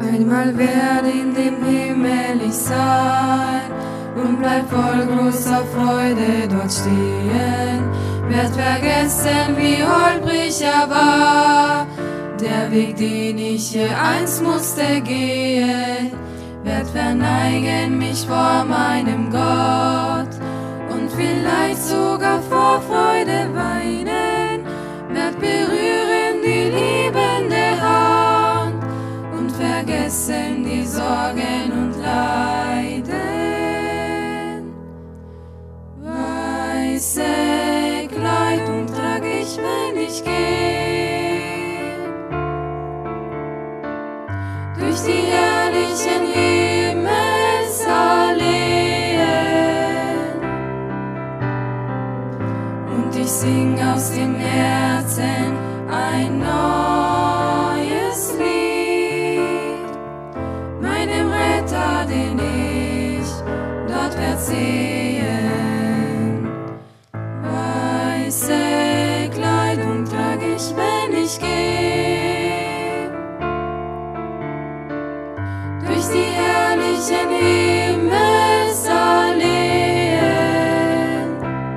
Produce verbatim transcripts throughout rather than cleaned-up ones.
Einmal werd in dem Himmel ich sein und bleib voll großer Freude dort stehen. Werd vergessen, wie holprig er war, der Weg, den ich hier einst musste gehen. Werd verneigen mich vor meinem Gott und vielleicht sogar vor Freude weinen. Werd berühren die liebende Hand und vergessen die Sorgen und Leiden. Weiße Kleidung trag ich, wenn ich gehe durch die herrlichen Himmelsalleen, und ich sing aus dem Herzen ein neues Lied, meinem Retter, den ich dort werd sehen. Weiße Kleidung trag ich, wenn ich gehe durch die herrlichen Himmelsalleen,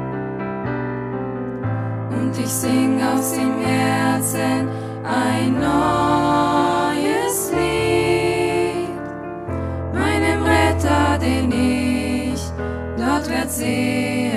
und ich sing aus dem Herzen ein neues Lied, meinem Retter, den ich dort werd sehen.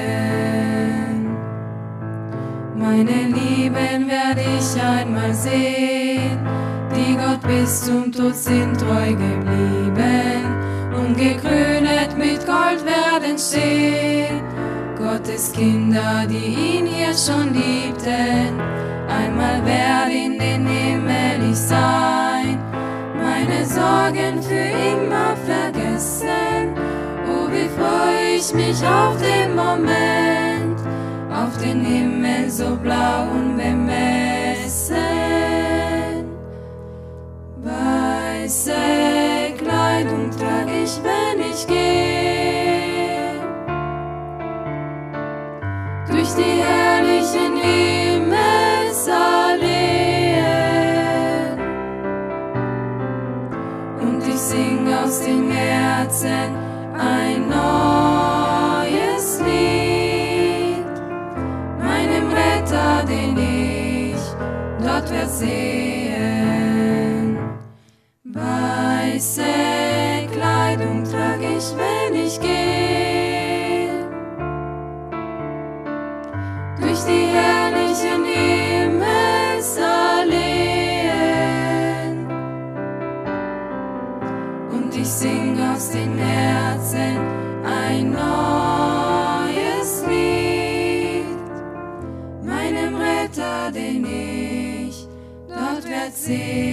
Meine Lieben werd ich einmal sehen, die Gott bis zum Tod sind treu geblieben und gekrönet mit Gold werden stehen. Gottes Kinder, die ihn hier schon liebten, einmal werd in den Himmel ich sein, meine Sorgen für immer vergessen. Oh, wie freu ich mich auf den Moment, auf den Himmel so blau und bemessen. Weiße Kleidung trag ich, wenn ich gehe durch die herrlichen Himmelsalleen, und ich sing aus dem Herzen ein neues Lied, meinem Retter, den ich dort werd sehen. Weiße Kleidung trag ich, wenn ich gehe durch die herrlichen Himmelsalleen, und ich sing aus dem Herzen ein neues Lied, meinem Retter, den ich dort werd sehen.